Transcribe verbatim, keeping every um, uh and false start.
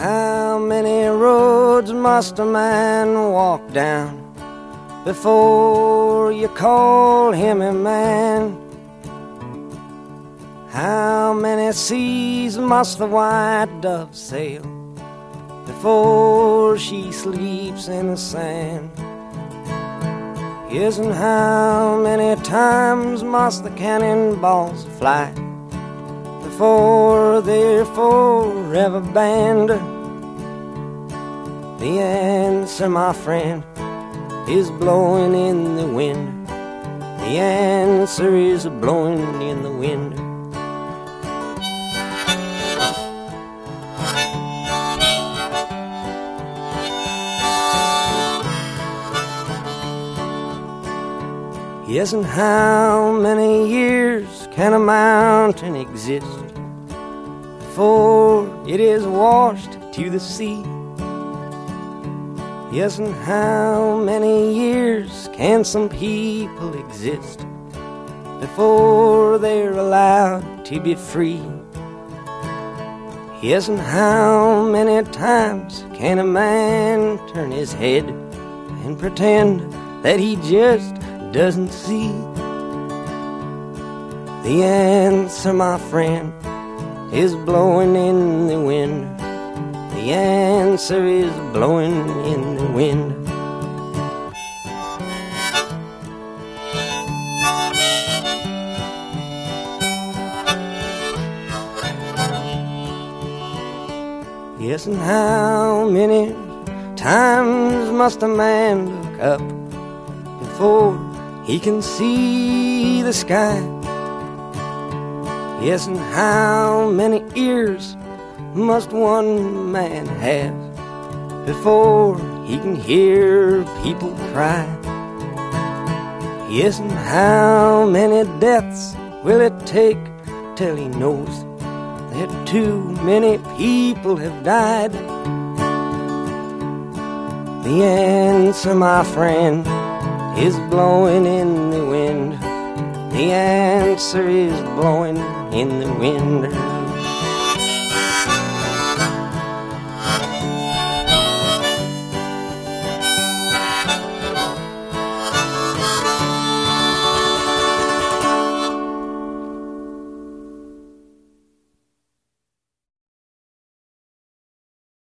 How many roads must a man walk down before you call him a man? How many seas must the white dove sail before she sleeps in the sand? Yes, and how many times must the cannonballs fly before they're forever banned? The answer, my friend, is blowing in the wind. The answer is blowing in the wind. Yes, and how many years can a mountain exist before it is washed to the sea? Yes, and how many years can some people exist before they're allowed to be free? Yes, and how many times can a man turn his head and pretend that he just doesn't see? The answer, my friend, is blowing in the wind. The answer is blowing in the wind. Yes, and how many times must a man look up before he can see the sky? Yes, and how many ears must one man have before he can hear people cry? Yes, and how many deaths will it take till he knows that too many people have died? The answer, my friend, is blowing in the wind. The answer is blowing in the wind.